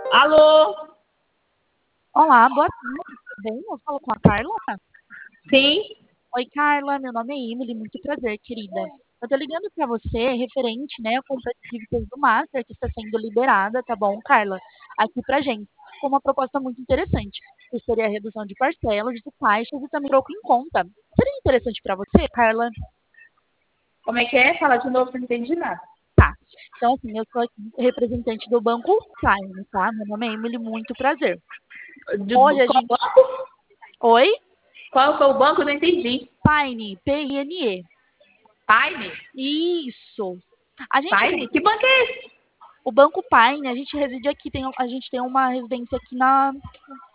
Alô? Olá, boa tarde, tudo bem? Eu falo com a Carla. Sim? Oi, Carla, meu nome é Emily, muito prazer, querida. Eu tô ligando pra você referente, né, à compra de dívidas do Master que está sendo liberada, tá bom, Carla? Aqui pra gente, com uma proposta muito interessante, que seria a redução de parcelas, de taxas e também troco em conta. Seria interessante pra você, Carla? Como é que é? Fala de novo, não entendi nada. Tá. Então, assim, eu sou aqui representante do Banco Prime, tá? Meu nome é Emily, muito prazer. Hoje a Qual gente... banco? Oi? Qual foi o banco? Eu não entendi. Pine, P-I-N-E. Paine? Isso. A gente Paine? Que banco é esse? O Banco Pine, a gente reside aqui, a gente tem uma residência aqui